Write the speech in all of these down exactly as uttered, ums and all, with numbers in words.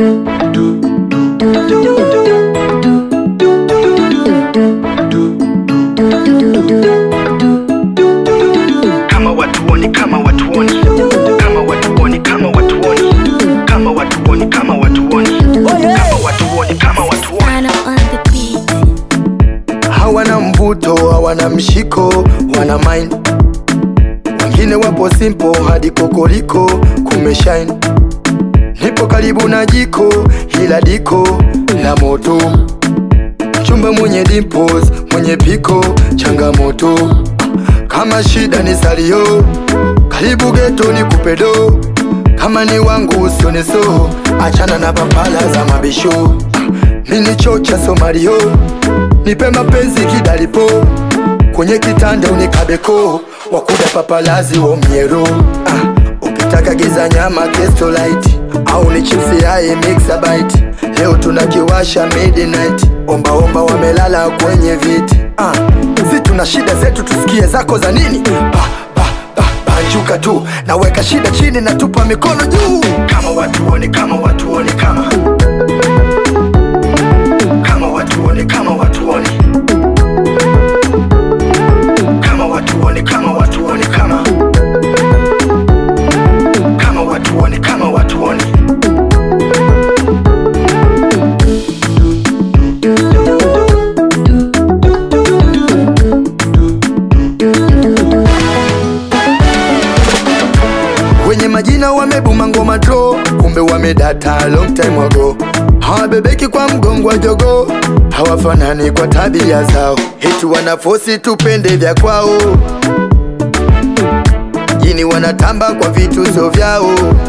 Kama watuoni, kama watuoni, kama watuoni, kama watuoni, kama watuoni, kama watuoni, kama watuoni, kama watuoni. Hawana mvuto, hawana mshiko, wana mind. Wengine wapo simple hadi kokoliko kumeshine. Nipo karibu na jiko, hila diko la moto. Chumba mwenye dimples, mwenye piko, changamoto. Kama shida ni salio, karibu geto ni kupedo. Kama ni wangu usione so, achana na papala za mabisho. Mini chocha Somario, nipe mapenzi kidalipo. Kwenye kitanda unikabeko, wakuda papalazi wa miero. ah, Ukitaka giza nyama kesto light, au ni chipsi yae mixabite. Leo tunakiwasha midnight, omba omba wamelala kwenye viti. ah, Si tuna shida zetu, tusikie zako za nini? Ba, ba, ba, banjuka tu, naweka shida chini na tupa mikono juu. Kama watuoni, kama watuoni, kama Kama watuoni, kama watuoni, kama watuoni, kama watuoni, kama Kama watuoni, kama watuoni. Wenye majina wamebuma ngoma draw, kumbe wamedata long time ago. Hawabebeki kwa mgongo wa jogo, hawafanani kwa tabia zao. Hiti wanafosi tupende vya kwao, jini wanatamba kwa vitu so vyao.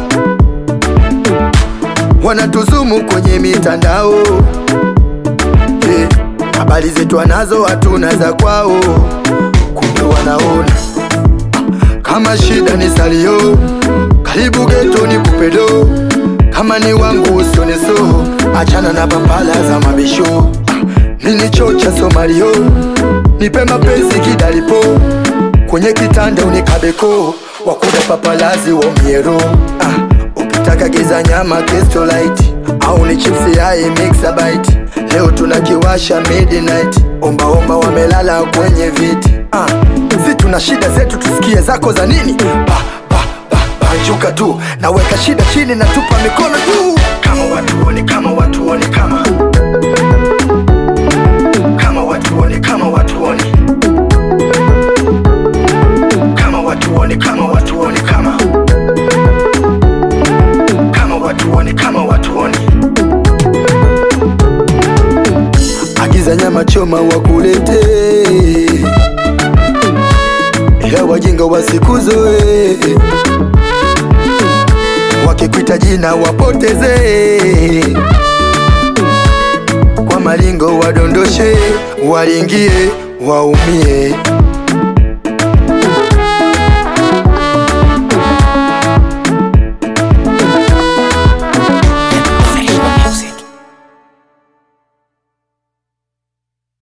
Wanatuzumu kwenye mitandao, eh, habari zetu wanazo hatuna za kwao. Kumbe wanaona kama shida ni salio, karibu geto ni kupedo. Kama ni wangu usione so, achana na papala za mabisho. Mini chocha Somario, nipe mapenzi kidalipo. Kwenye kitanda unikabeko, wakuda papalazi wa miero. ah, Ukitaka giza nyama kesto light, au ni chipsi yae mixabite. Leo tunakiwasha midnight, omba omba wamelala kwenye viti. ah, Si tuna shida zetu, tusikie zako za nini? Ba, ba, ba, banjuka tu, naweka shida chini na tupa mikono juu. Kama watuoni, kama watuoni, kama Kama watuoni, kama watuoni, kama watuoni, kama watuoni, kama Kama watuoni, kama watuoni. Agiza nyama choma wakulete, ila wajinga wasikuzoe. Wakikuita jina wapoteze, kwa malingo wadondoshe, walingie waumie.